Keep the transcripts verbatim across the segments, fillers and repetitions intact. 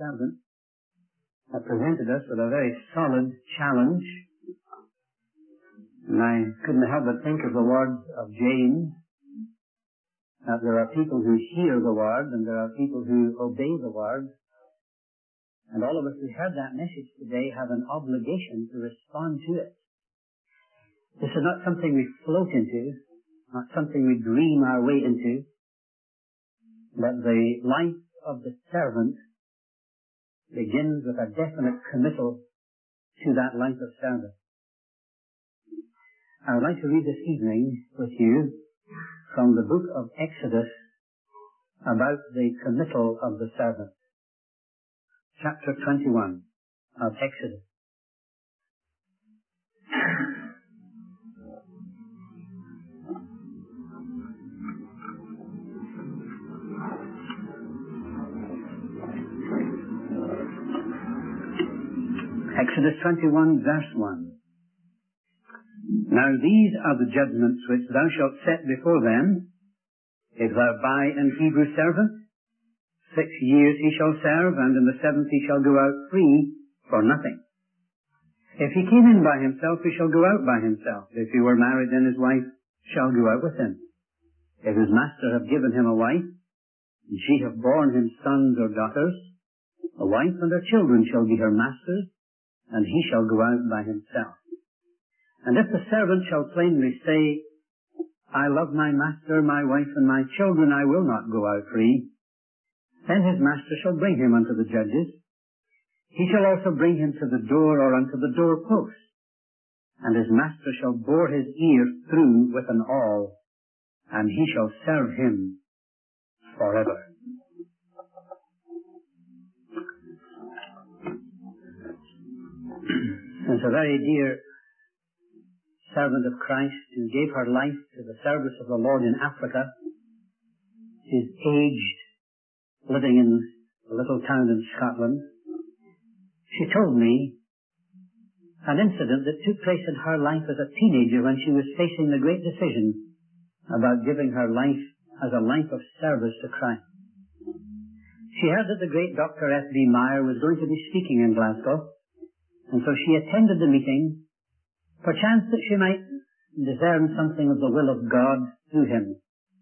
servant that presented us with a very solid challenge. And I couldn't help but think of the words of James, that there are people who hear the word and there are people who obey the word. And all of us who heard that message today have an obligation to respond to it. This is not something we float into, not something we dream our way into, but the life of the servant begins with a definite committal to that life of service. I would like to read this evening with you from the book of Exodus about the committal of the servant. Chapter twenty-one of Exodus. Exodus twenty-one, verse one. Now these are the judgments which thou shalt set before them. If thou buy an Hebrew servant, six years he shall serve, and in the seventh he shall go out free for nothing. If he came in by himself, he shall go out by himself. If he were married, then his wife shall go out with him. If his master have given him a wife, and she have borne him sons or daughters, a wife and her children shall be her master's, and he shall go out by himself. And if the servant shall plainly say, I love my master, my wife, and my children, I will not go out free, then his master shall bring him unto the judges. He shall also bring him to the door or unto the doorpost, and his master shall bore his ear through with an awl, and he shall serve him forever. It's a very dear servant of Christ who gave her life to the service of the Lord in Africa. She's aged, living in a little town in Scotland. She told me an incident that took place in her life as a teenager when she was facing the great decision about giving her life as a life of service to Christ. She heard that the great Doctor F B Meyer was going to be speaking in Glasgow, and so she attended the meeting, perchance that she might discern something of the will of God through him.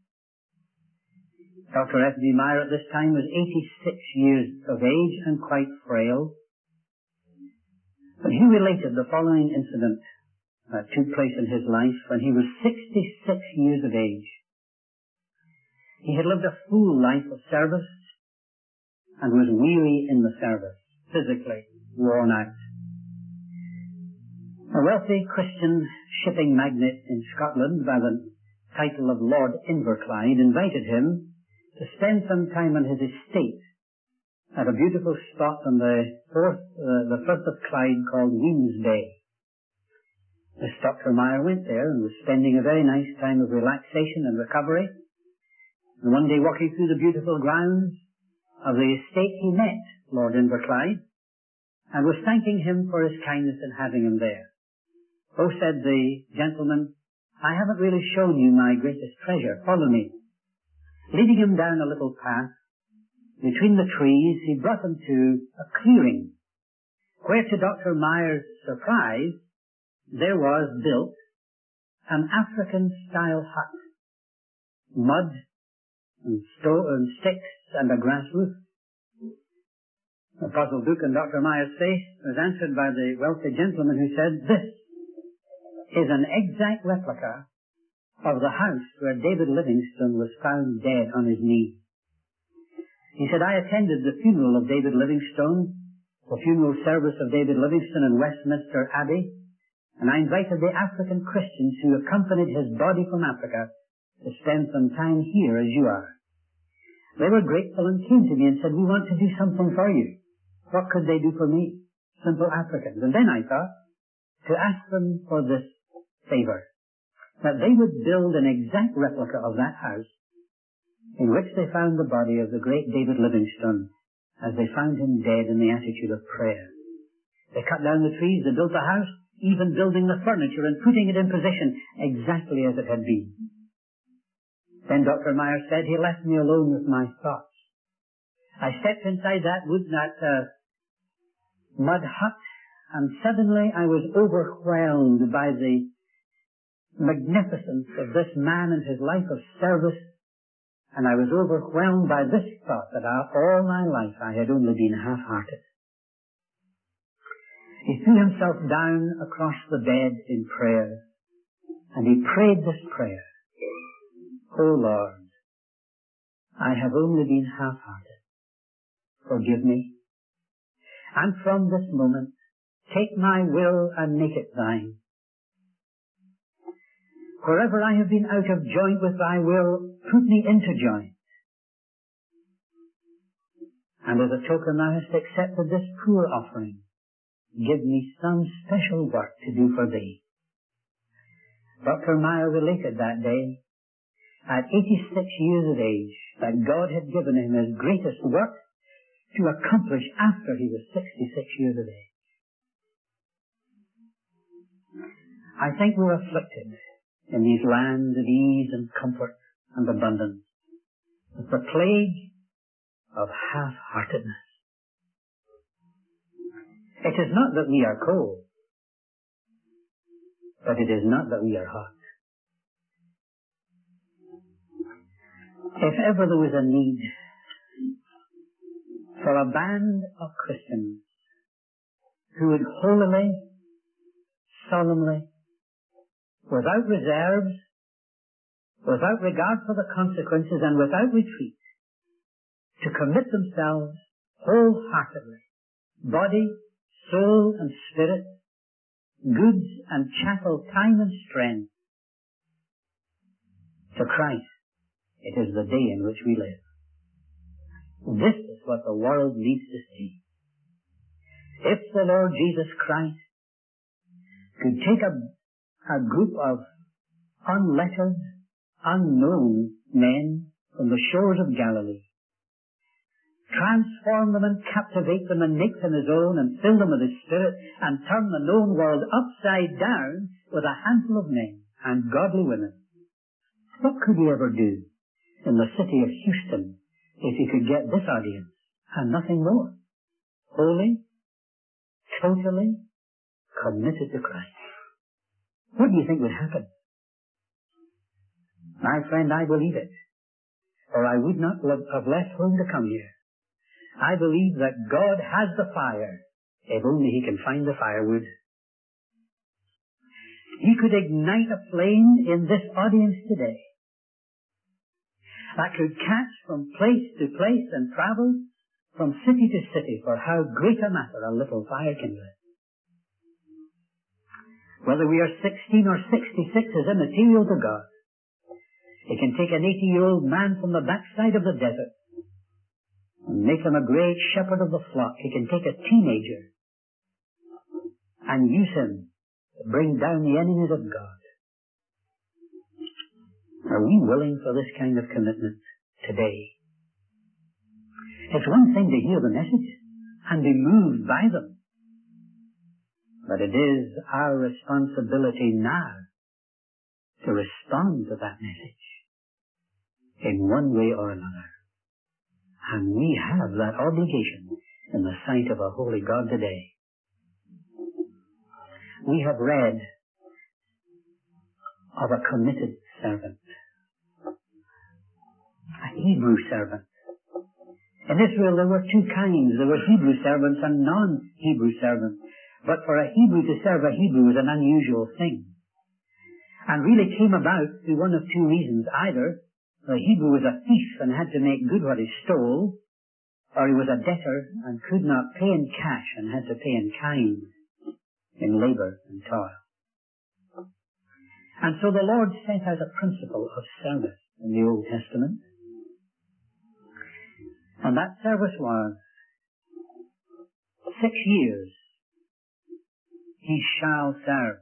Doctor F B Meyer at this time was eighty-six years of age and quite frail. But he related the following incident that took place in his life when he was sixty-six years of age. He had lived a full life of service and was weary in the service, physically worn out. A wealthy Christian shipping magnate in Scotland by the title of Lord Inverclyde invited him to spend some time on his estate at a beautiful spot on the fourth, uh, the Firth of Clyde called Wemyss Bay. This Doctor Meyer went there and was spending a very nice time of relaxation and recovery. And one day, walking through the beautiful grounds of the estate, he met Lord Inverclyde and was thanking him for his kindness in having him there. Oh, said the gentleman, I haven't really shown you my greatest treasure. Follow me. Leading him down a little path between the trees, he brought him to a clearing, where to Doctor Meyer's surprise, there was built an African-style hut, mud and, sto- and sticks and a grass roof. The puzzled look on Doctor Meyer's face was answered by the wealthy gentleman who said, this is an exact replica of the house where David Livingstone was found dead on his knees. He said, I attended the funeral of David Livingstone, the funeral service of David Livingstone in Westminster Abbey, and I invited the African Christians who accompanied his body from Africa to spend some time here as you are. They were grateful and came to me and said, we want to do something for you. What could they do for me? Simple Africans. And then I thought to ask them for this favor, that they would build an exact replica of that house in which they found the body of the great David Livingstone as they found him dead in the attitude of prayer. They cut down the trees, they built the house, even building the furniture and putting it in position exactly as it had been. Then Doctor Meyer said he left me alone with my thoughts. I stepped inside that wood, that uh, mud hut, and suddenly I was overwhelmed by the magnificence of this man and his life of service, and I was overwhelmed by this thought that I, all my life I had only been half-hearted. He threw himself down across the bed in prayer, and he prayed this prayer: "O Lord, I have only been half-hearted. Forgive me. And from this moment, take my will and make it thine. Wherever I have been out of joint with thy will, put me into joint. And as a token thou hast accepted this poor offering, give me some special work to do for thee." Doctor Meyer related that day, at eighty-six years of age, that God had given him his greatest work to accomplish after he was sixty-six years of age. I think we're afflicted in these lands of ease and comfort and abundance with the plague of half-heartedness. It is not that we are cold, but it is not that we are hot. If ever there was a need for a band of Christians who would holily, solemnly, without reserves, without regard for the consequences, and without retreat, to commit themselves wholeheartedly, body, soul, and spirit, goods and chattel, time and strength, to Christ, it is the day in which we live. This is what the world needs to see. If the Lord Jesus Christ could take a a group of unlettered, unknown men from the shores of Galilee, transform them and captivate them and make them his own and fill them with his Spirit and turn the known world upside down with a handful of men and godly women, what could he ever do in the city of Houston if he could get this audience and nothing more? Holy, totally committed to Christ. What do you think would happen? My friend, I believe it, or I would not have left home to come here. I believe that God has the fire, if only he can find the firewood. He could ignite a flame in this audience today that could catch from place to place and travel from city to city, for how great a matter a little fire can do. Whether we are sixteen or sixty-six is immaterial to God. He can take an eighty-year-old man from the backside of the desert and make him a great shepherd of the flock. He can take a teenager and use him to bring down the enemies of God. Are we willing for this kind of commitment today? It's one thing to hear the message and be moved by them, but it is our responsibility now to respond to that message in one way or another. And we have that obligation in the sight of a holy God today. We have read of a committed servant, a Hebrew servant. In Israel there were two kinds. There were Hebrew servants and non-Hebrew servants. But for a Hebrew to serve a Hebrew was an unusual thing, and really came about through one of two reasons. Either the Hebrew was a thief and had to make good what he stole, or he was a debtor and could not pay in cash and had to pay in kind, in labor and toil. And so the Lord set out a principle of service in the Old Testament, and that service was six years he shall serve.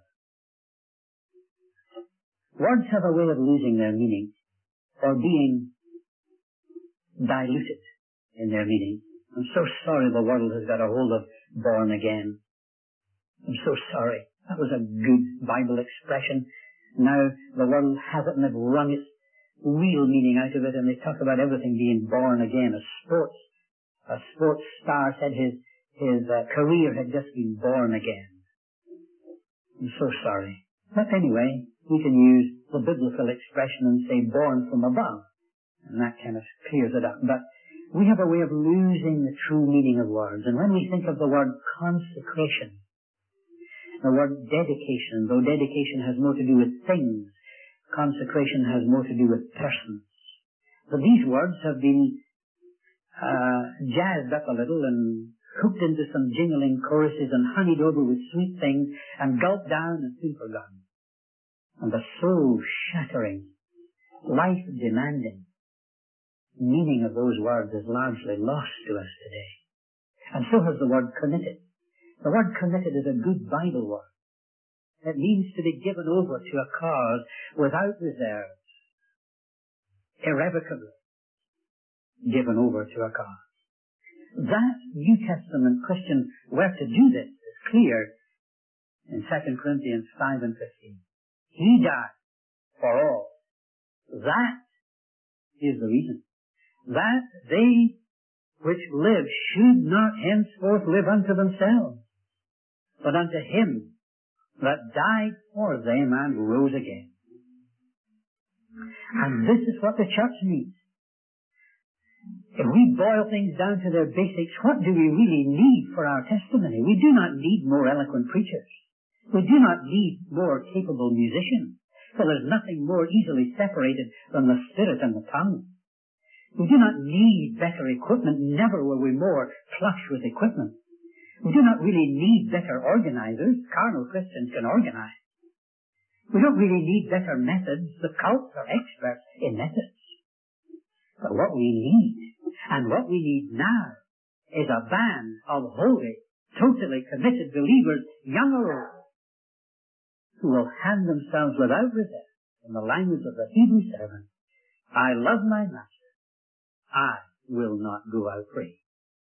Words have a way of losing their meaning or being diluted in their meaning. I'm so sorry the world has got a hold of born again. I'm so sorry. That was a good Bible expression. Now the world has it and they've wrung its real meaning out of it, and they talk about everything being born again as sports A sports star said his, his uh, career had just been born again. I'm so sorry. But anyway, we can use the biblical expression and say born from above. And that kind of clears it up. But we have a way of losing the true meaning of words. And when we think of the word consecration, the word dedication, though dedication has more to do with things, consecration has more to do with persons. But these words have been uh, jazzed up a little and hooked into some jingling choruses and honeyed over with sweet things and gulped down and soon forgotten. And the soul-shattering, life-demanding meaning of those words is largely lost to us today. And so has the word committed. The word committed is a good Bible word. It means to be given over to a cause without reserve, irrevocably given over to a cause. That New Testament Christian were to do this is clear in Second Corinthians five and fifteen. He died for all. That is the reason. That they which live should not henceforth live unto themselves, but unto him that died for them and rose again. And this is what the church needs. If we boil things down to their basics, what do we really need for our testimony? We do not need more eloquent preachers. We do not need more capable musicians. For there's nothing more easily separated than the spirit and the tongue. We do not need better equipment. Never were we more flush with equipment. We do not really need better organizers. Carnal Christians can organize. We don't really need better methods. The cults are experts in methods. But what we need, and what we need now, is a band of holy, totally committed believers, young or old, who will hand themselves without reserve, in the language of the Hebrew servant, I love my master, I will not go out free.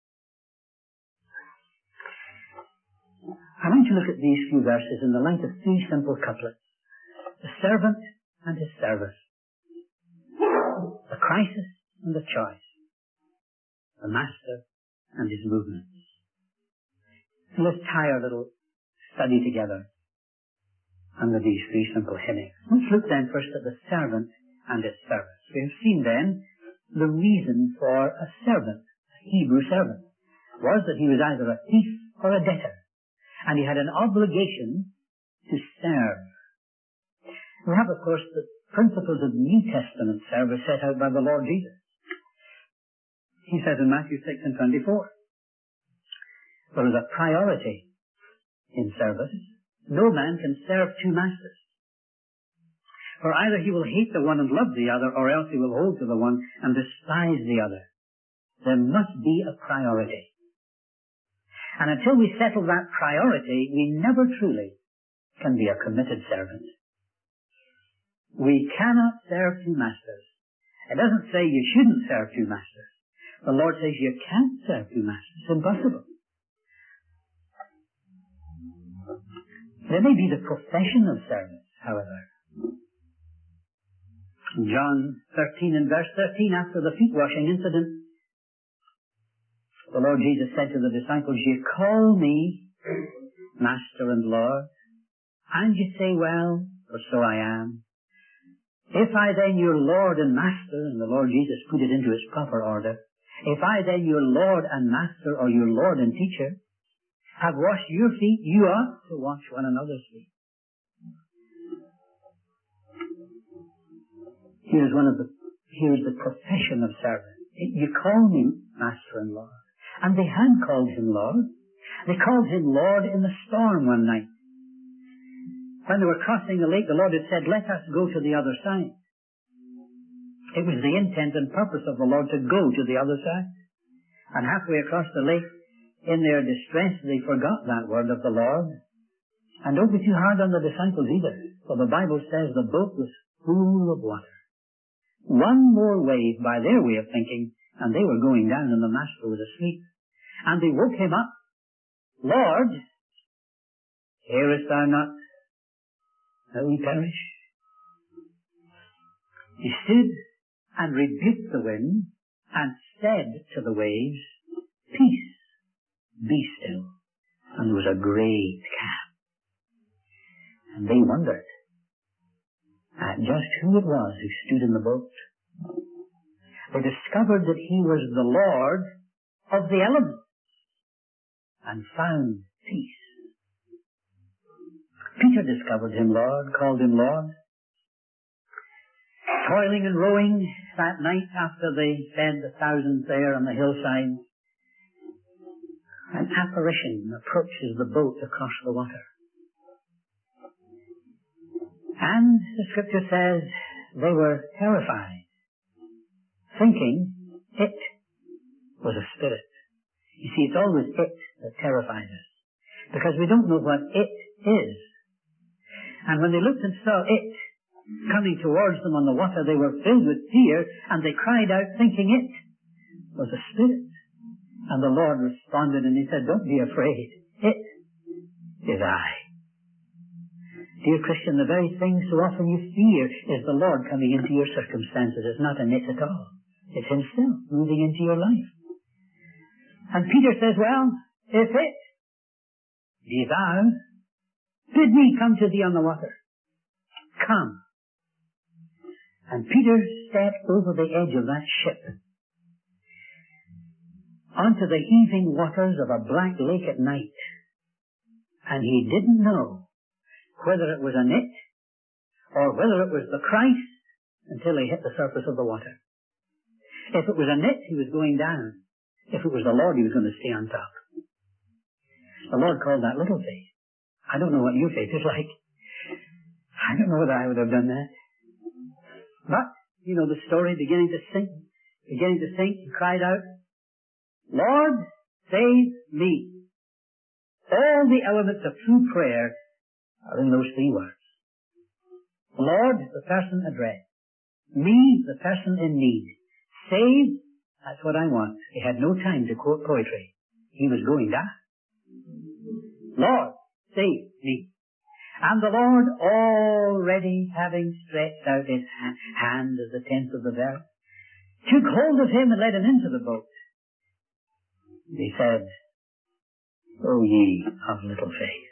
I want to look at these few verses in the light of three simple couplets. The servant and his service. The crisis and the choice. The master and his movements. So let's tie our little study together under these three simple headings. Let's look then first at the servant and his service. We have seen then the reason for a servant, a Hebrew servant, was that he was either a thief or a debtor, and he had an obligation to serve. We have, of course, the principles of New Testament service set out by the Lord Jesus. He says in Matthew six and twenty-four, there is a priority in service. No man can serve two masters. For either he will hate the one and love the other, or else he will hold to the one and despise the other. There must be a priority. And until we settle that priority, we never truly can be a committed servant. We cannot serve two masters. It doesn't say you shouldn't serve two masters. The Lord says you can't serve two masters. It's impossible. There may be the profession of service, however. John thirteen and verse thirteen, after the feet washing incident, the Lord Jesus said to the disciples, "You call me Master and Lord, and you say, well, for so I am. If I then, your Lord and Master," and the Lord Jesus put it into its proper order, "if I then, your Lord and Master, or your Lord and Teacher, have washed your feet, you ought to wash one another's feet." Here's one of the, here's the profession of service. You call me Master and Lord. And they had called him Lord. They called him Lord in the storm one night. When they were crossing the lake, the Lord had said, "Let us go to the other side." It was the intent and purpose of the Lord to go to the other side. And halfway across the lake, in their distress, they forgot that word of the Lord. And don't be too hard on the disciples either, for the Bible says the boat was full of water. One more wave by their way of thinking, and they were going down, and the Master was asleep. And they woke him up. "Lord, hearest thou not that we perish?" He stood and rebuked the wind and said to the waves, peace, be still. And there was a great calm. And they wondered at just who it was who stood in the boat. They discovered that he was the Lord of the elements and found peace. Peter discovered him Lord, called him Lord. Toiling and rowing that night after they fed the thousands there on the hillside, an apparition approaches the boat across the water. And the scripture says they were terrified, thinking it was a spirit. You see, it's always it that terrifies us, because we don't know what it is. And when they looked and saw it coming towards them on the water, they were filled with fear, and they cried out, thinking it was a spirit. And the Lord responded, and he said, don't be afraid. It is I. Dear Christian, the very thing so often you fear is the Lord coming into your circumstances. It's not an it at all. It's himself moving into your life. And Peter says, well, if it be thou, bid me come to thee on the water. Come. And Peter stepped over the edge of that ship onto the heaving waters of a black lake at night. And he didn't know whether it was an it or whether it was the Christ until he hit the surface of the water. If it was an it, he was going down. If it was the Lord, he was going to stay on top. The Lord called that little faith. I don't know what your faith is like. I don't know whether I would have done that. But, you know, the story beginning to sink, beginning to sink, he cried out, Lord, save me. All the elements of true prayer are in those three words. Lord, the person addressed. Me, the person in need. Save, that's what I want. He had no time to quote poetry. He was going down. Lord, save me. And the Lord, already having stretched out his hand as the tense of the verb, took hold of him and led him into the boat. He said, O ye of little faith.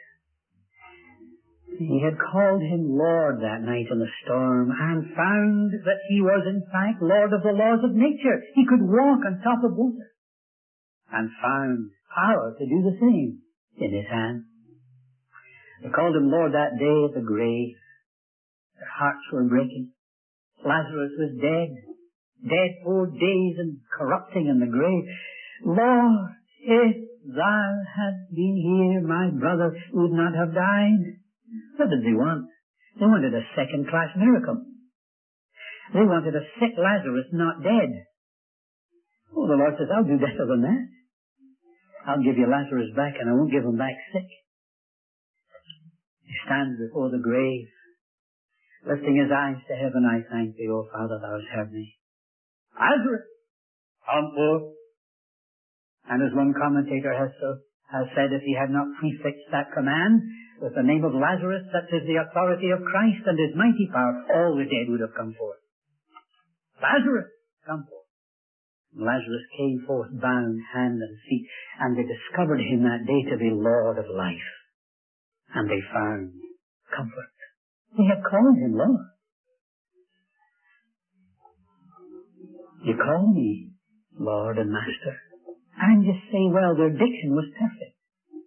He had called him Lord that night in the storm and found that he was in fact Lord of the laws of nature. He could walk on top of water and found power to do the same in his hand. They called him Lord that day at the grave. Their hearts were breaking. Lazarus was dead, dead four days and corrupting in the grave. Lord, if thou hadst been here, my brother would not have died. What did they want? They wanted a second-class miracle. They wanted a sick Lazarus not dead. Oh, the Lord says, I'll do better than that. I'll give you Lazarus back, and I won't give him back sick. He stands before the grave, lifting his eyes to heaven. I thank thee, O Father, thou hast heard me. Lazarus, come forth. And as one commentator has, so, has said, if he had not prefixed that command with the name of Lazarus, such as the authority of Christ and his mighty power, all the dead would have come forth. Lazarus, come forth. Lazarus came forth bound hand and feet, and they discovered him that day to be Lord of life. And they found comfort. They had called him Lord. You call me Lord and Master. And you say, well, their diction was perfect.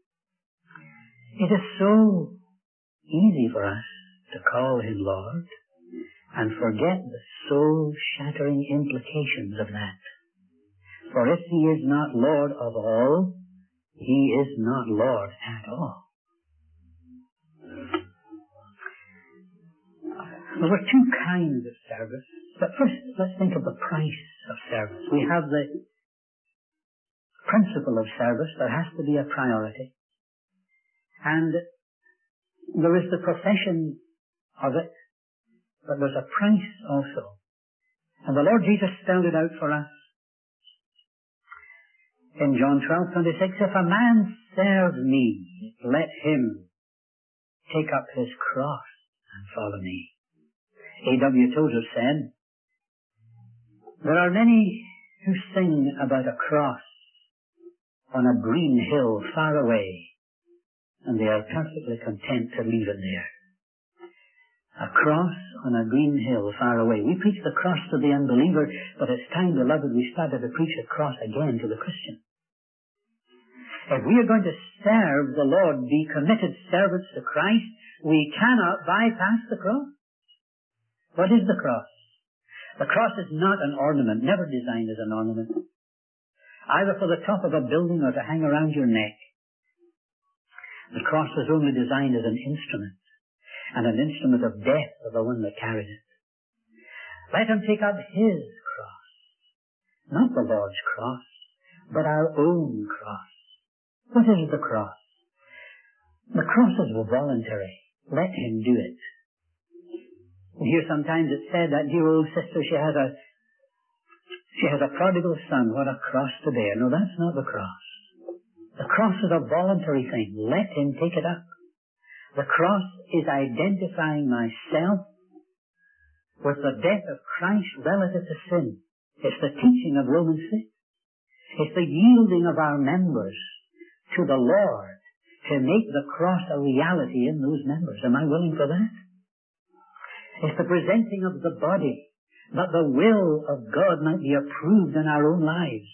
It is so easy for us to call him Lord and forget the soul-shattering implications of that. For if he is not Lord of all, he is not Lord at all. There were two kinds of service. But first, let's think of the price of service. We have the principle of service. There has to be a priority. And there is the profession of it, but there's a price also. And the Lord Jesus spelled it out for us. In John twelve twenty-six, if a man serve me, let him take up his cross and follow me. A W Tozer said, there are many who sing about a cross on a green hill far away, and they are perfectly content to leave it there. A cross on a green hill far away. We preach the cross to the unbeliever, but it's time, beloved, we started to preach the cross again to the Christian. If we are going to serve the Lord, be committed servants to Christ, we cannot bypass the cross. What is the cross? The cross is not an ornament, never designed as an ornament, either for the top of a building or to hang around your neck. The cross was only designed as an instrument, and an instrument of death for the one that carried it. Let him take up his cross, not the Lord's cross, but our own cross. What is the cross? The cross is voluntary. Let him do it. We hear sometimes it said that dear old sister, she has a she has a prodigal son. What a cross to bear. No, that's not the cross. The cross is a voluntary thing. Let him take it up. The cross is identifying myself with the death of Christ relative to sin. It's the teaching of Romans six. It's the yielding of our members to the Lord to make the cross a reality in those members. Am I willing for that? It's the presenting of the body, that the will of God might be approved in our own lives.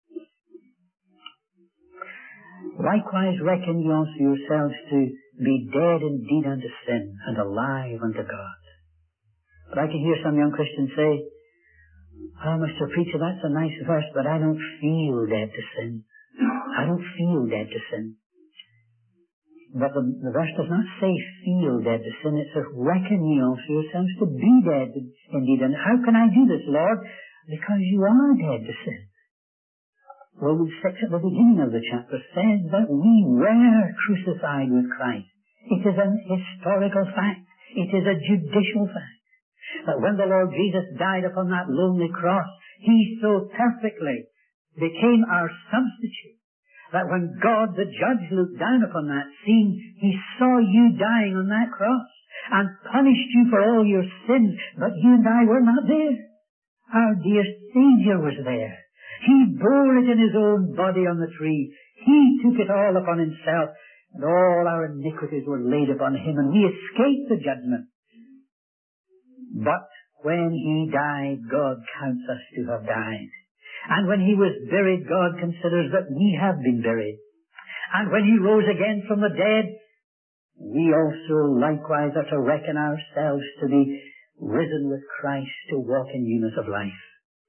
Likewise reckon ye also yourselves to be dead indeed unto sin, and alive unto God. But I can hear some young Christians say, "Oh, Mister Preacher, that's a nice verse, but I don't feel dead to sin. I don't feel dead to sin." But the, the verse does not say feel dead to sin. It says, reckon ye also yourselves to be dead indeed. And how can I do this, Lord? Because you are dead to sin. Romans six at the beginning of the chapter says that we were crucified with Christ. It is an historical fact. It is a judicial fact. That when the Lord Jesus died upon that lonely cross, He so perfectly became our substitute, that when God the judge looked down upon that scene, He saw you dying on that cross and punished you for all your sins, but you and I were not there. Our dear Savior was there. He bore it in His own body on the tree. He took it all upon Himself, and all our iniquities were laid upon Him, and we escaped the judgment. But when He died, God counts us to have died. And when He was buried, God considers that we have been buried. And when He rose again from the dead, we also likewise are to reckon ourselves to be risen with Christ to walk in newness of life.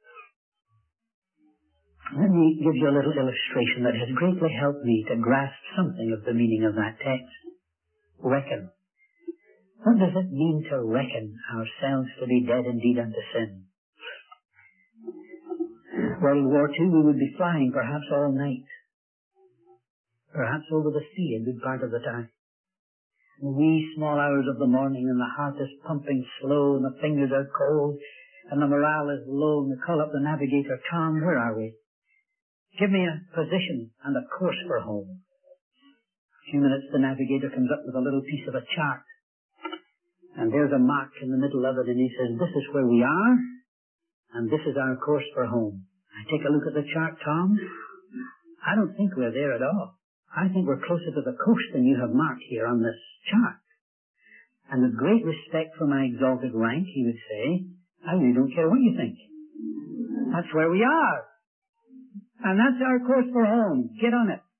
Let me give you a little illustration that has greatly helped me to grasp something of the meaning of that text. Reckon. What does it mean to reckon ourselves to be dead indeed unto sin? World War Two, we would be flying perhaps all night, perhaps over the sea a good part of the time. In the wee small hours of the morning, and the heart is pumping slow, and the fingers are cold, and the morale is low, and we call up the navigator, "Tom, where are we? Give me a position and a course for home." A few minutes, the navigator comes up with a little piece of a chart, and there's a mark in the middle of it, and he says, "This is where we are, and this is our course for home." I take a look at the chart, "Tom, I don't think we're there at all. I think we're closer to the coast than you have marked here on this chart." And with great respect for my exalted rank, he would say, "I really don't care what you think. That's where we are. And that's our course for home. Get on it."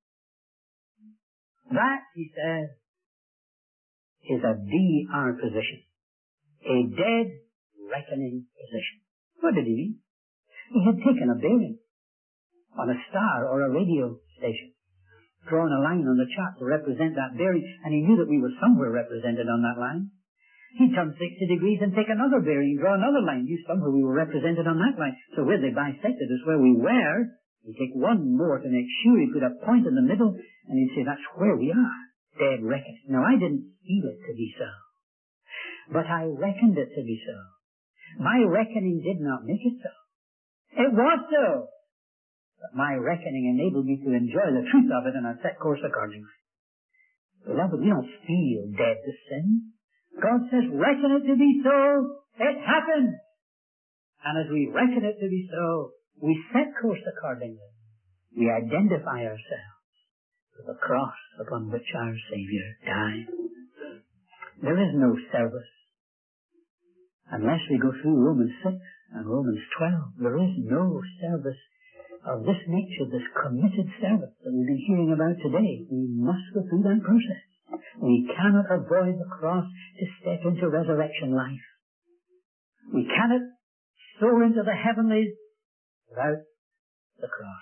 That, he says, is a D R position. A dead reckoning position. What did he mean? He had taken a bearing on a star or a radio station, drawn a line on the chart to represent that bearing, and he knew that we were somewhere represented on that line. He'd turn sixty degrees and take another bearing, draw another line, knew somewhere we were represented on that line. So where they bisected us, where we were, he'd take one more to make sure. He'd put a point in the middle, and he'd say, "That's where we are." Dead reckoning. Now, I didn't feel it to be so, but I reckoned it to be so. My reckoning did not make it so. It was so. But my reckoning enabled me to enjoy the truth of it, and I set course accordingly. Beloved, we don't feel dead to sin. God says, reckon it to be so. It happened. And as we reckon it to be so, we set course accordingly. we identify ourselves with the cross upon which our Saviour died. There is no service unless we go through Romans six and Romans twelve. There is no service of this nature, this committed service that we've been hearing about today. We must go through that process. We cannot avoid the cross to step into resurrection life. We cannot soar into the heavenlies without the cross.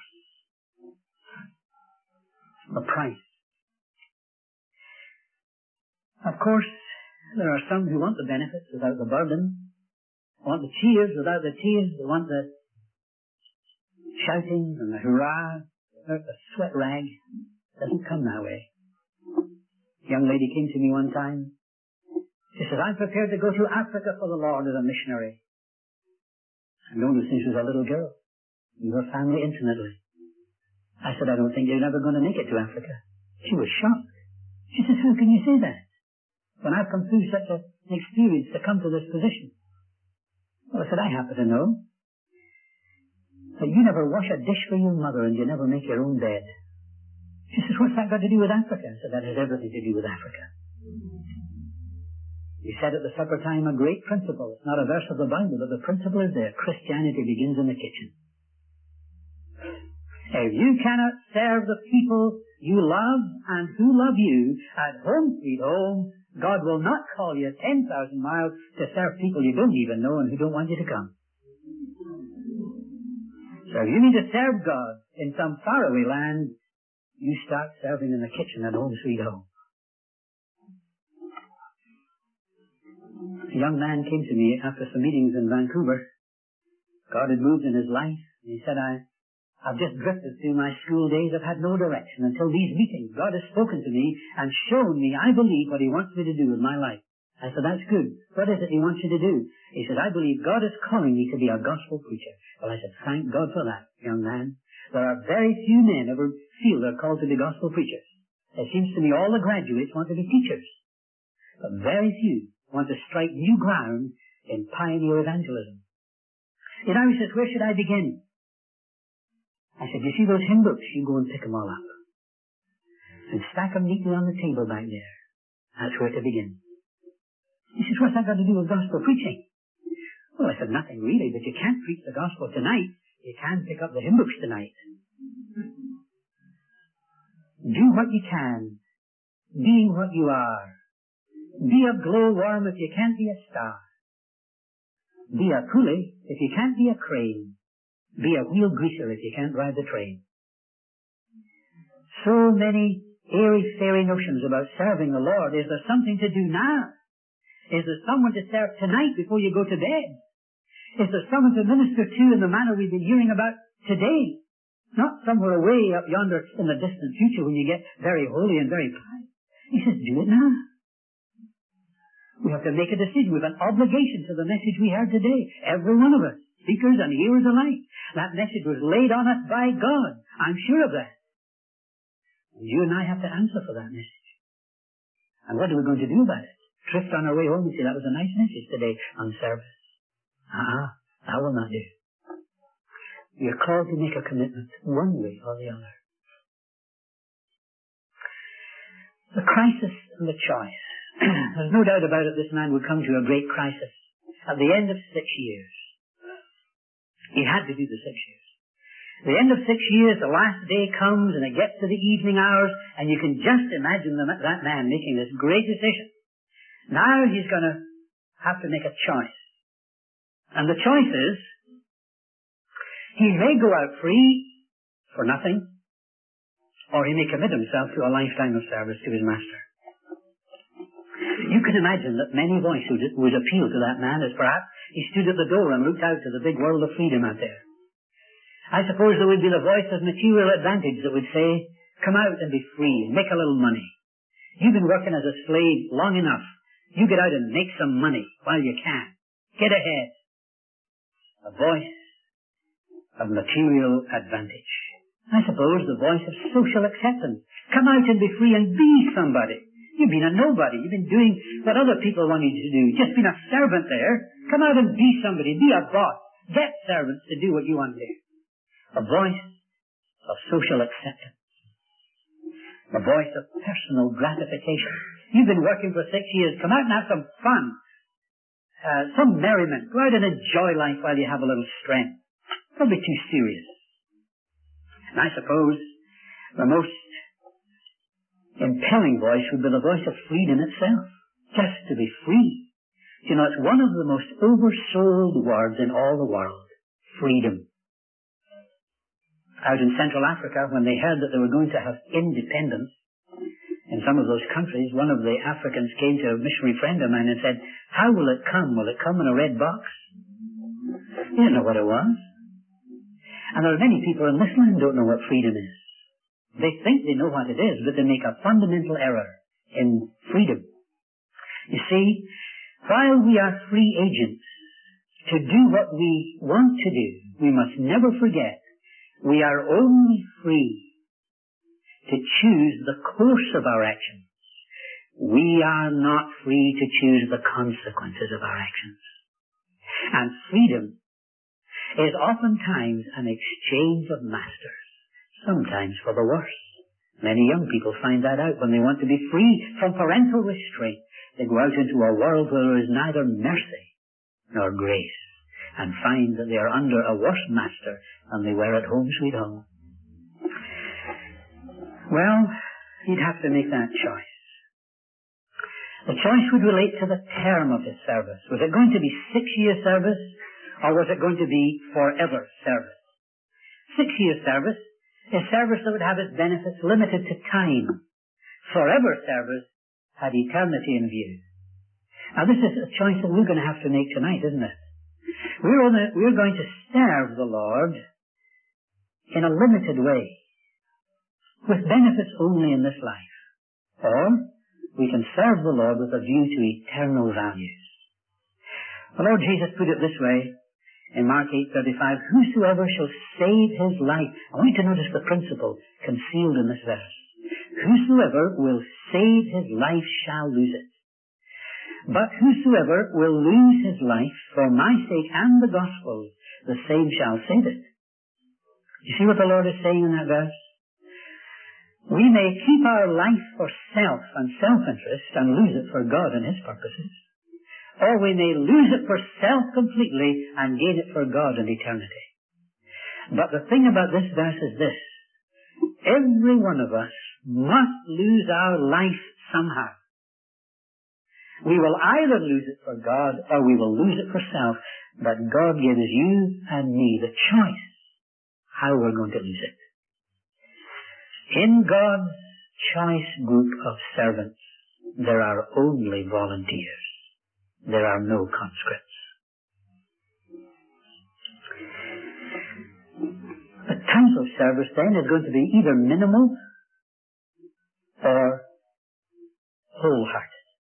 The price. Of course, there are some who want the benefits without the burden, want the cheers without the tears, they want the shouting and the hurrah without the sweat rag. It doesn't come that way. A young lady came to me one time. She said, I'm prepared to go to Africa for the Lord as a missionary. I've known her since she was a little girl. Knew her family intimately. I said, I don't think you're never going to make it to Africa. She was shocked. She says, how can you say that? When I've come through such a, an experience to come to this position. Well, I said, I happen to know that you never wash a dish for your mother and you never make your own bed. She says, what's that got to do with Africa? I said, that has everything to do with Africa. You said at the supper time a great principle. It's not a verse of the Bible, but the principle is there. Christianity begins in the kitchen. If you cannot serve the people you love and who love you at home sweet home, God will not call you ten thousand miles to serve people you don't even know and who don't want you to come. So if you need to serve God in some faraway land, you start serving in the kitchen at home sweet home. A young man came to me after some meetings in Vancouver. God had moved in his life. And he said, I, I've just drifted through my school days. I've had no direction until these meetings. God has spoken to me and shown me, I believe, what he wants me to do with my life. I said, that's good. What is it he wants you to do? He said, I believe God is calling me to be a gospel preacher. Well, I said, thank God for that, young man. There are very few men ever feel they're called to be gospel preachers. It seems to me all the graduates want to be teachers. But very few want to strike new ground in pioneer evangelism. You know, he says, where should I begin? I said, you see those hymn books? You go and pick them all up. And stack them neatly on the table back there. That's where to begin. He says, what's that got to do with gospel preaching? Well, I said, nothing really, but you can't preach the gospel tonight. You can pick up the hymn books tonight. Do what you can, being what you are. Be a glowworm if you can't be a star. Be a pulley if you can't be a crane. Be a wheel greaser if you can't drive the train. So many airy-fairy notions about serving the Lord. Is there something to do now? Is there someone to serve tonight before you go to bed? Is there someone to minister to in the manner we've been hearing about today? Not somewhere away up yonder in the distant future when you get very holy and very pious. He says, do it now. We have to make a decision. We have an obligation to the message we heard today. Every one of us, speakers and hearers alike. That message was laid on us by God. I'm sure of that. And you and I have to answer for that message. And what are we going to do about it? Drift on our way home and say, that was a nice message today on service. Ah, that will not do. We are called to make a commitment, one way or the other. The crisis and the choice. There's no doubt about it, this man would come to a great crisis at the end of six years. He had to do the six years. At the end of six years, the last day comes and it gets to the evening hours and you can just imagine the, that man making this great decision. Now he's going to have to make a choice. And the choice is, he may go out free for nothing, or he may commit himself to a lifetime of service to his master. You can imagine that many voices would, would appeal to that man as perhaps he stood at the door and looked out to the big world of freedom out there. I suppose there would be the voice of material advantage that would say, come out and be free and make a little money. You've been working as a slave long enough. You get out and make some money while you can. Get ahead. A voice of material advantage. I suppose the voice of social acceptance. Come out and be free and be somebody. You've been a nobody. You've been doing what other people wanted you to do. Just been a servant there. Come out and be somebody. Be a boss. Get servants to do what you want to do. A voice of social acceptance, the voice of personal gratification. You've been working for six years. Come out and have some fun, uh, some merriment. Go out and enjoy life while you have a little strength. Don't be too serious. And I suppose the most impelling voice would be the voice of freedom itself. Just to be free. You know, it's one of the most oversold words in all the world. Freedom. Out in Central Africa, when they heard that they were going to have independence in some of those countries, one of the Africans came to a missionary friend of mine and said, how will it come? Will it come in a red box? He didn't know what it was. And there are many people in this land who don't know what freedom is. They think they know what it is, but they make a fundamental error in freedom. You see, while we are free agents to do what we want to do, we must never forget we are only free to choose the course of our actions. We are not free to choose the consequences of our actions. And freedom is oftentimes an exchange of masters, sometimes for the worse. Many young people find that out when they want to be free from parental restraint. They go out into a world where there is neither mercy nor grace, and find that they are under a worse master than they were at home sweet home. Well, he'd have to make that choice. The choice would relate to the term of his service. Was it going to be six-year service, or was it going to be forever service? Six-year service is service that would have its benefits limited to time. Forever service had eternity in view. Now this is a choice that we're going to have to make tonight, isn't it? We're, on a, we're going to serve the Lord in a limited way, with benefits only in this life. Or we can serve the Lord with a view to eternal values. The Lord Jesus put it this way in Mark eight thirty-five, whosoever shall save his life. I want you to notice the principle concealed in this verse. Whosoever will save his life shall lose it. But whosoever will lose his life for my sake and the gospel, the same shall save it. You see what the Lord is saying in that verse? We may keep our life for self and self-interest and lose it for God and his purposes. Or we may lose it for self completely and gain it for God and eternity. But the thing about this verse is this. Every one of us must lose our life somehow. We will either lose it for God or we will lose it for self, but God gives you and me the choice how we're going to lose it. In God's choice group of servants, there are only volunteers. There are no conscripts. The type of service then is going to be either minimal or wholehearted.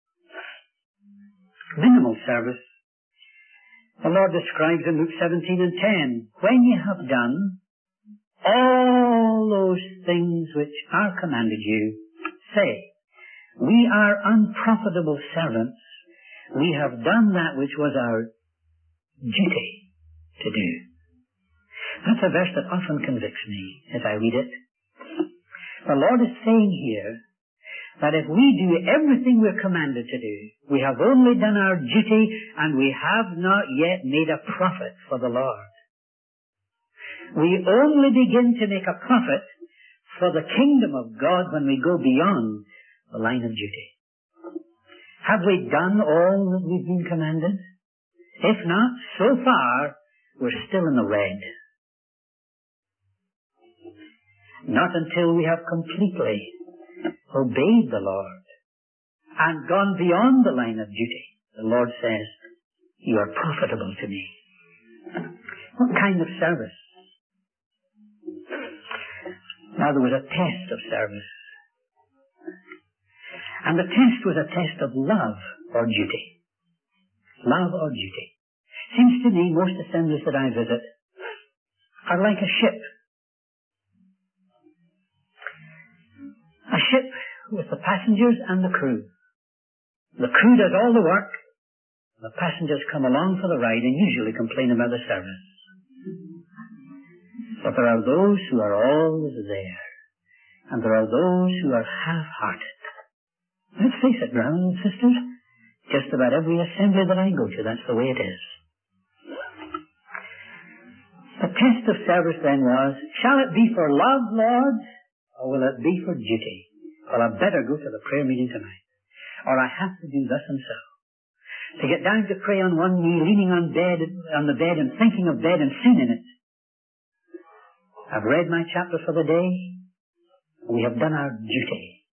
Minimal service, the Lord describes in Luke seventeen and ten, when you have done all those things which are commanded you, say, we are unprofitable servants, we have done that which was our duty to do. That's a verse that often convicts me as I read it. The Lord is saying here that if we do everything we're commanded to do, we have only done our duty and we have not yet made a profit for the Lord. We only begin to make a profit for the kingdom of God when we go beyond the line of duty. Have we done all that we've been commanded? If not, so far, we're still in the red. Not until we have completely obeyed the Lord and gone beyond the line of duty, the Lord says, you are profitable to me. What kind of service? Now there was a test of service. And the test was a test of love or duty. Love or duty. Seems to me most assemblies that I visit are like a ship. A ship with the passengers and the crew. The crew does all the work. The passengers come along for the ride and usually complain about the service. But there are those who are always there, and there are those who are half-hearted. Let's face it, brothers and sisters, just about every assembly that I go to, that's the way it is. The test of service then was, shall it be for love, Lord, or will it be for duty? Well, I'd better go to the prayer meeting tonight, or I have to do thus and so. To get down to pray on one knee, leaning on bed, on the bed and thinking of bed and sin in it. I've read my chapter for the day. We have done our duty.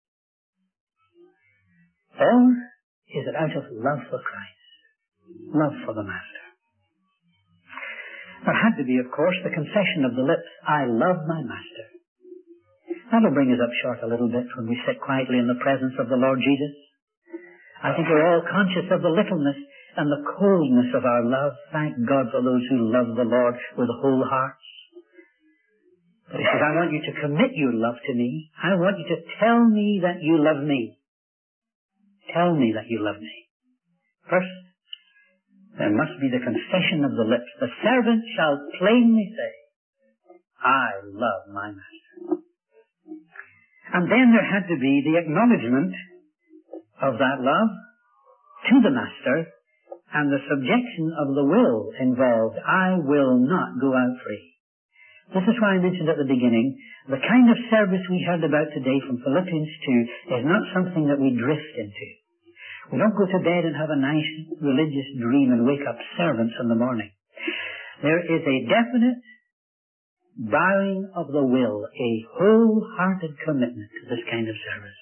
Or is it out of love for Christ? Love for the Master? There had to be, of course, the confession of the lips, I love my Master. That'll bring us up short a little bit when we sit quietly in the presence of the Lord Jesus. I think we're all conscious of the littleness and the coldness of our love. Thank God for those who love the Lord with whole hearts. But he says, I want you to commit your love to me. I want you to tell me that you love me. Tell me that you love me. First, there must be the confession of the lips. The servant shall plainly say, I love my Master. And then there had to be the acknowledgement of that love to the Master and the subjection of the will involved. I will not go out free. This is why I mentioned at the beginning, the kind of service we heard about today from Philippians two is not something that we drift into. We don't go to bed and have a nice religious dream and wake up servants in the morning. There is a definite bowing of the will, a wholehearted commitment to this kind of service.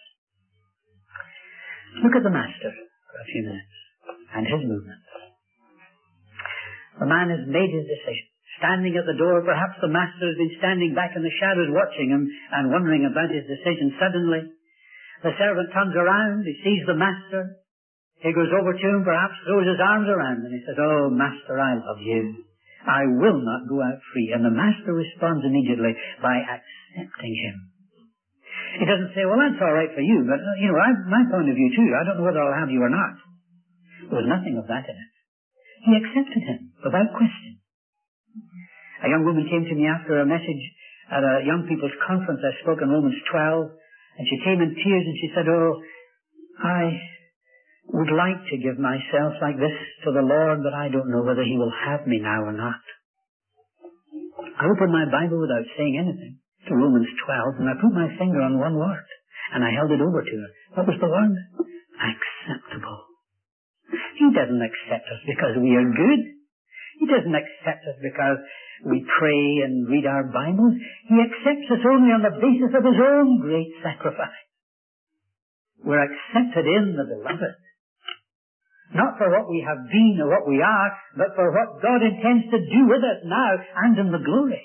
Look at the Master for a few minutes and his movements. The man has made his decision. Standing at the door, perhaps the Master has been standing back in the shadows watching him and wondering about his decision. Suddenly, the servant turns around, he sees the Master, he goes over to him, perhaps throws his arms around him, and he says, oh, Master, I love you. I will not go out free. And the Master responds immediately by accepting him. He doesn't say, well, that's all right for you, but, you know, I've my point of view too. I don't know whether I'll have you or not. There was nothing of that in it. He accepted him without question. A young woman came to me after a message at a young people's conference. I spoke in Romans twelve, and she came in tears and she said, oh, I would like to give myself like this to the Lord, but I don't know whether he will have me now or not. I opened my Bible without saying anything to Romans twelve, and I put my finger on one word, and I held it over to her. What was the word? Acceptable. He doesn't accept us because we are good. He doesn't accept us because we pray and read our Bibles. He accepts us only on the basis of his own great sacrifice. We're accepted in the Beloved. Not for what we have been or what we are, but for what God intends to do with us now and in the glory.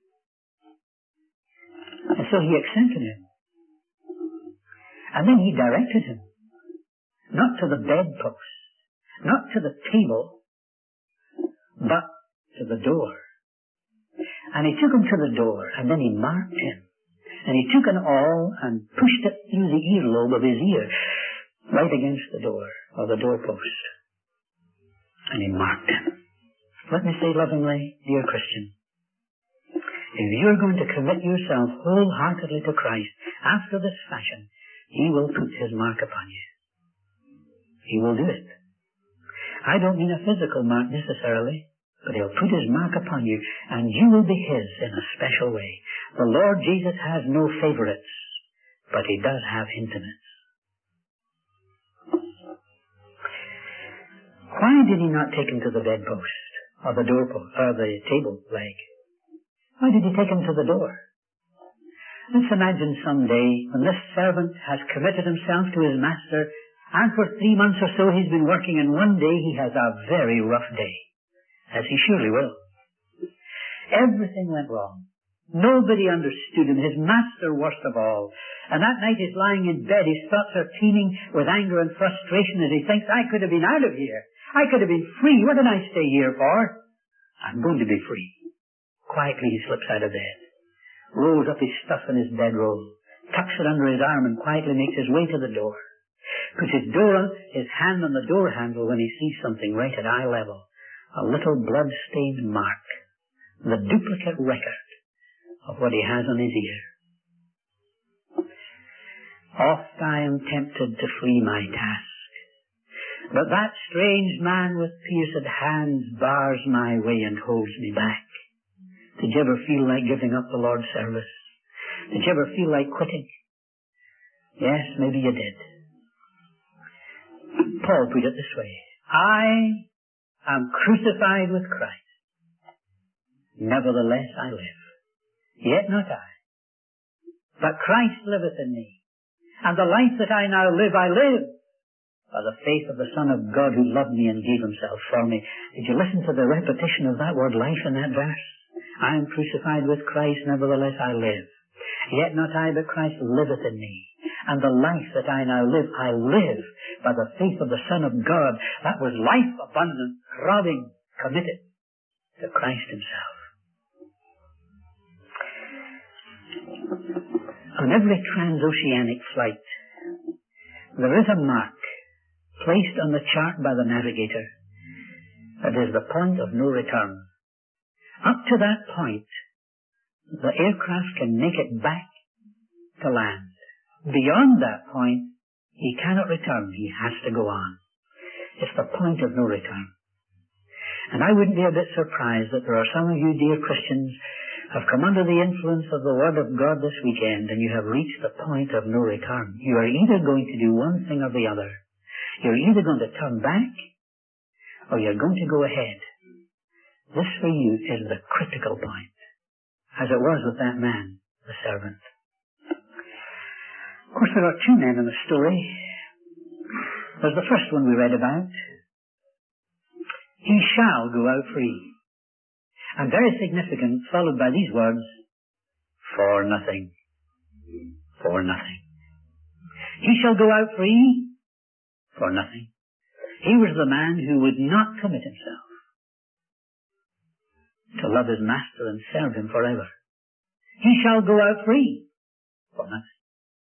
And so he accepted him. And then he directed him. Not to the bedpost, not to the table, but to the door. And he took him to the door, and then he marked him. And he took an awl and pushed it through the earlobe of his ear, right against the door, or the doorpost. And he marked him. Let me say lovingly, dear Christian, if you're going to commit yourself wholeheartedly to Christ after this fashion, he will put his mark upon you. He will do it. I don't mean a physical mark necessarily, but he'll put his mark upon you, and you will be his in a special way. The Lord Jesus has no favorites, but he does have intimates. Why did he not take him to the bedpost, or the doorpost, or the table leg? Why did he take him to the door? Let's imagine someday when this servant has committed himself to his master, and for three months or so he's been working, and one day he has a very rough day, as he surely will. Everything went wrong. Nobody understood him, his master worst of all. And that night he's lying in bed, his thoughts are teeming with anger and frustration as he thinks, I could have been out of here. I could have been free. What did I stay here for? I'm going to be free. Quietly he slips out of bed, rolls up his stuff in his bedroll, tucks it under his arm, and quietly makes his way to the door. Puts his door, his hand on the door handle when he sees something right at eye level. A little blood-stained mark. The duplicate record of what he has on his ear. Oft I am tempted to flee my task, but that strange man with pierced hands bars my way and holds me back. Did you ever feel like giving up the Lord's service? Did you ever feel like quitting? Yes, maybe you did. Paul put it this way: I am crucified with Christ. Nevertheless I live. Yet not I, but Christ liveth in me. And the life that I now live, I live by the faith of the Son of God who loved me and gave himself for me. Did you listen to the repetition of that word life in that verse? I am crucified with Christ, nevertheless I live. Yet not I, but Christ liveth in me. And the life that I now live, I live by the faith of the Son of God. That was life abundant, throbbing, committed to Christ himself. On every transoceanic flight, there is a mark placed on the chart by the navigator that is the point of no return. Up to that point, the aircraft can make it back to land. Beyond that point, he cannot return. He has to go on. It's the point of no return. And I wouldn't be a bit surprised that there are some of you, dear Christians, have come under the influence of the Word of God this weekend and you have reached the point of no return. You are either going to do one thing or the other. You're either going to turn back or you're going to go ahead. This for you is the critical point, as it was with that man, the servant. Of course, there are two men in the story. There's the first one we read about. He shall go out free. And very significant, followed by these words, for nothing. For nothing. He shall go out free for nothing. He was the man who would not commit himself to love his master and serve him forever. He shall go out free for nothing.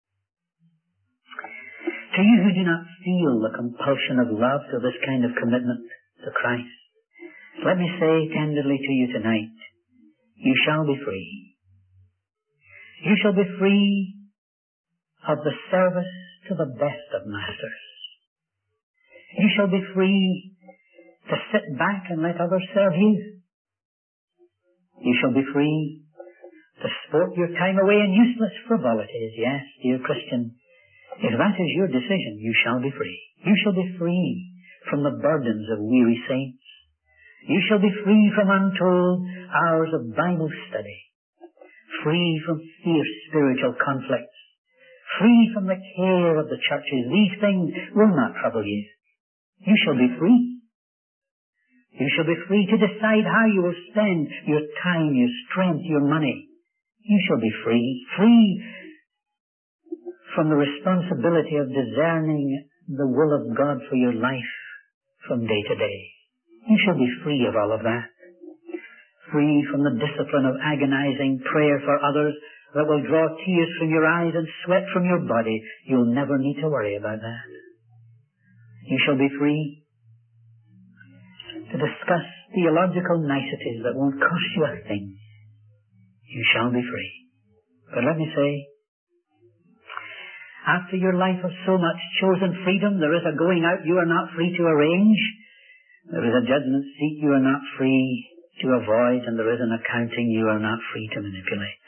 To you who do not feel the compulsion of love to this kind of commitment to Christ, let me say tenderly to you tonight, you shall be free. You shall be free of the service to the best of masters. You shall be free to sit back and let others serve you. You shall be free to sport your time away in useless frivolities. Yes, dear Christian, if that is your decision, you shall be free. You shall be free from the burdens of weary saints. You shall be free from untold hours of Bible study, free from fierce spiritual conflicts, free from the care of the churches. These things will not trouble you. You shall be free. You shall be free to decide how you will spend your time, your strength, your money. You shall be free, free from the responsibility of discerning the will of God for your life from day to day. You shall be free of all of that. Free from the discipline of agonizing prayer for others that will draw tears from your eyes and sweat from your body. You'll never need to worry about that. You shall be free to discuss theological niceties that won't cost you a thing. You shall be free. But let me say, after your life of so much chosen freedom, there is a going out you are not free to arrange. There is a judgment seat you are not free to avoid, and there is an accounting you are not free to manipulate.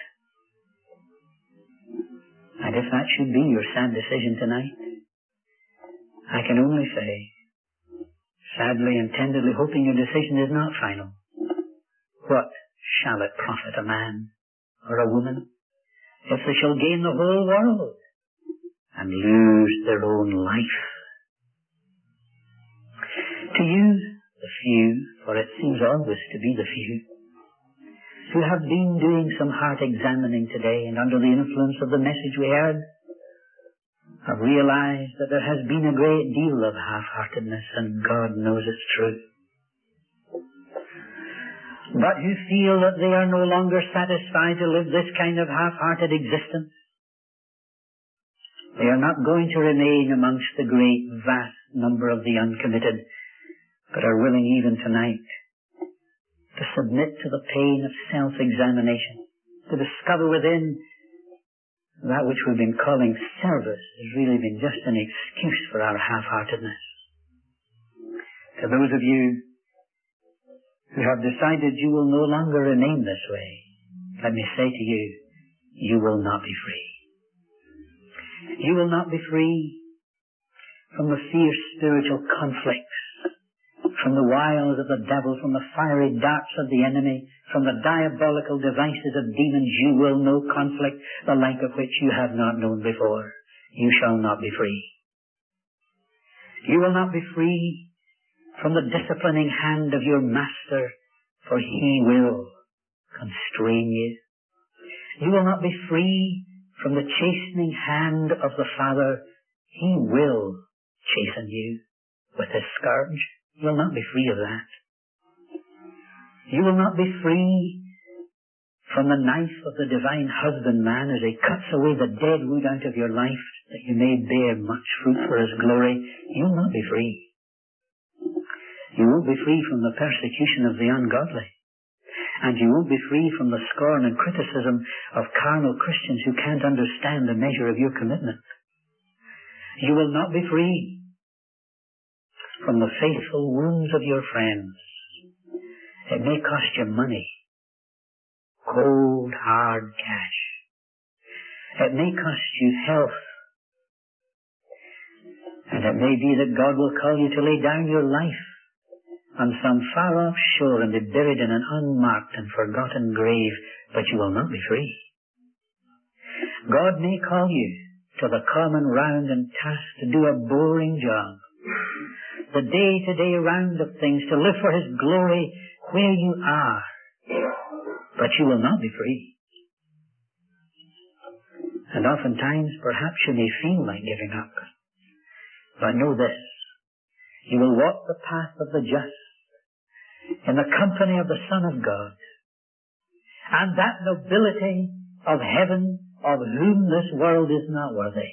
And if that should be your sad decision tonight, I can only say, sadly and tenderly hoping your decision is not final, what shall it profit a man or a woman if they shall gain the whole world and lose their own life? To you, the few, for it seems always to be the few, who have been doing some heart examining today and under the influence of the message we heard, have realized that there has been a great deal of half-heartedness, and God knows it's true. But who feel that they are no longer satisfied to live this kind of half-hearted existence. They are not going to remain amongst the great, vast number of the uncommitted, but are willing even tonight to submit to the pain of self-examination to discover within that which we've been calling service has really been just an excuse for our half-heartedness. To those of you who have decided you will no longer remain this way, let me say to you, you will not be free. You will not be free from the fierce spiritual conflicts, from the wiles of the devil, from the fiery darts of the enemy, from the diabolical devices of demons. You will know conflict, the like of which you have not known before. You shall not be free. You will not be free from the disciplining hand of your master, for he will constrain you. You will not be free from the chastening hand of the Father. He will chasten you with his scourge. You will not be free of that. You will not be free from the knife of the divine husbandman as he cuts away the dead wood out of your life that you may bear much fruit for his glory. You will not be free. You won't be free from the persecution of the ungodly. And you won't be free from the scorn and criticism of carnal Christians who can't understand the measure of your commitment. You will not be free from the faithful wounds of your friends. It may cost you money, cold, hard cash. It may cost you health. And it may be that God will call you to lay down your life on some far-off shore and be buried in an unmarked and forgotten grave, but you will not be free. God may call you to the common round and task to do a boring job, the day-to-day round of things, to live for his glory where you are, but you will not be free. And oftentimes, perhaps you may feel like giving up, but know this: you will walk the path of the just in the company of the Son of God, and that nobility of heaven of whom this world is not worthy.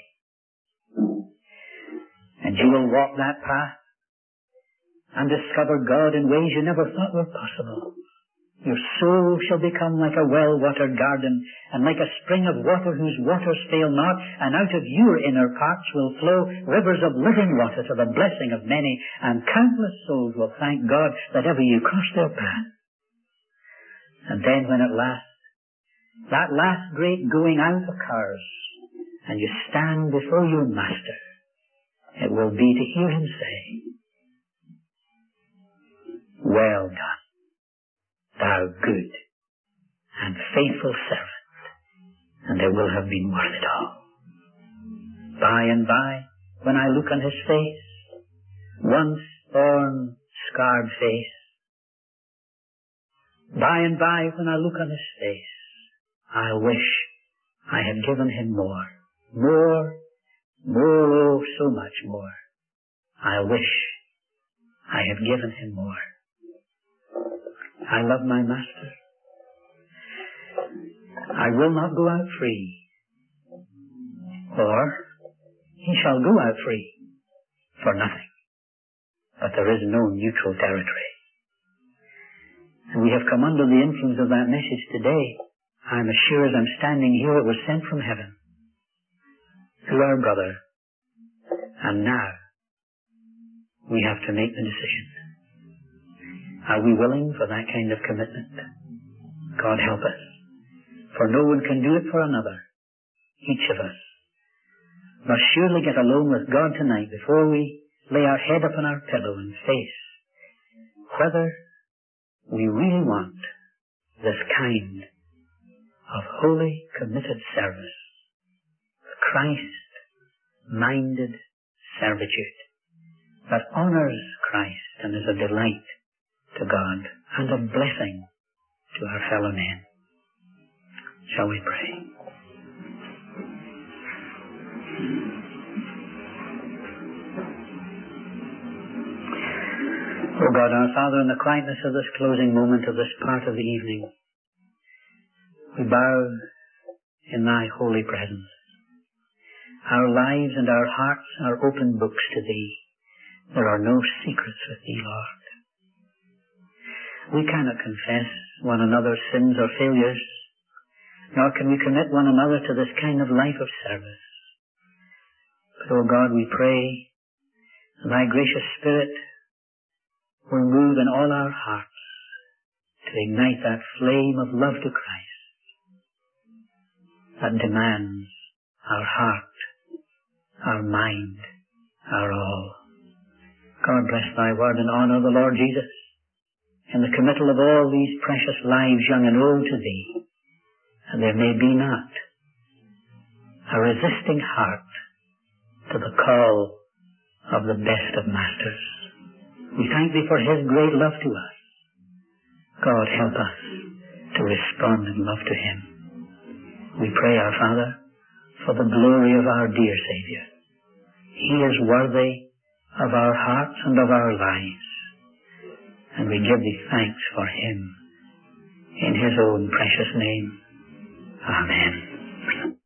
And you will walk that path and discover God in ways you never thought were possible. Your soul shall become like a well-watered garden, and like a spring of water whose waters fail not, and out of your inner parts will flow rivers of living water to the blessing of many, and countless souls will thank God that ever you crossed their path. And then when at last, that last great going out occurs, and you stand before your Master, it will be to hear him say, "Well done, thou good and faithful servant," and it will have been worth it all. By and by, when I look on his face, once thorn scarred face, by and by when I look on his face, I wish I had given him more, more, more, oh, so much more. I wish I had given him more. I love my Master. I will not go out free, or he shall go out free for nothing. But there is no neutral territory. And we have come under the influence of that message today. I'm as sure as I'm standing here it was sent from heaven to our brother. And now we have to make the decision. Are we willing for that kind of commitment? God help us. For no one can do it for another. Each of us must surely get alone with God tonight before we lay our head upon our pillow and face whether we really want this kind of holy, committed service, Christ-minded servitude that honors Christ and is a delight to God and a blessing to our fellow men. Shall we pray? O God, our Father, in the quietness of this closing moment of this part of the evening, we bow in thy holy presence. Our lives and our hearts are open books to thee. There are no secrets with thee, Lord. We cannot confess one another's sins or failures, nor can we commit one another to this kind of life of service. But, O God, we pray that thy gracious Spirit will move in all our hearts to ignite that flame of love to Christ that demands our heart, our mind, our all. God bless thy word and honor the Lord Jesus in the committal of all these precious lives, young and old, to thee. And there may be not a resisting heart to the call of the best of masters. We thank thee for his great love to us. God, help us to respond in love to him. We pray, our Father, for the glory of our dear Savior. He is worthy of our hearts and of our lives. And we give thee thanks for him. In his own precious name. Amen.